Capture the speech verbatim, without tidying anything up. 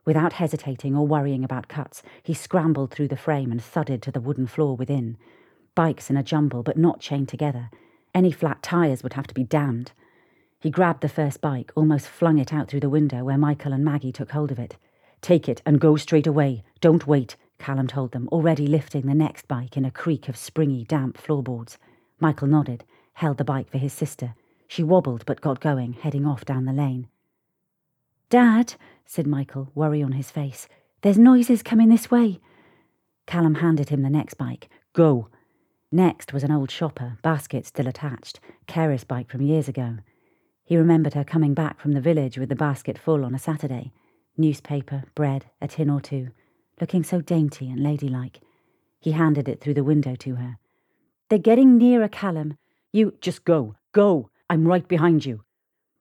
Without hesitating or worrying about cuts, he scrambled through the frame and thudded to the wooden floor within. Bikes in a jumble, but not chained together. Any flat tyres would have to be damned. He grabbed the first bike, almost flung it out through the window where Michael and Maggie took hold of it. "Take it and go straight away. Don't wait," Callum told them, already lifting the next bike in a creak of springy, damp floorboards. Michael nodded, held the bike for his sister. She wobbled but got going, heading off down the lane. "Dad," said Michael, worry on his face, "there's noises coming this way." Callum handed him the next bike. "Go." Next was an old shopper, basket still attached, Kara's bike from years ago. He remembered her coming back from the village with the basket full on a Saturday. Newspaper, bread, a tin or two, looking so dainty and ladylike. He handed it through the window to her. "They're getting nearer, Callum. You just go, go. I'm right behind you."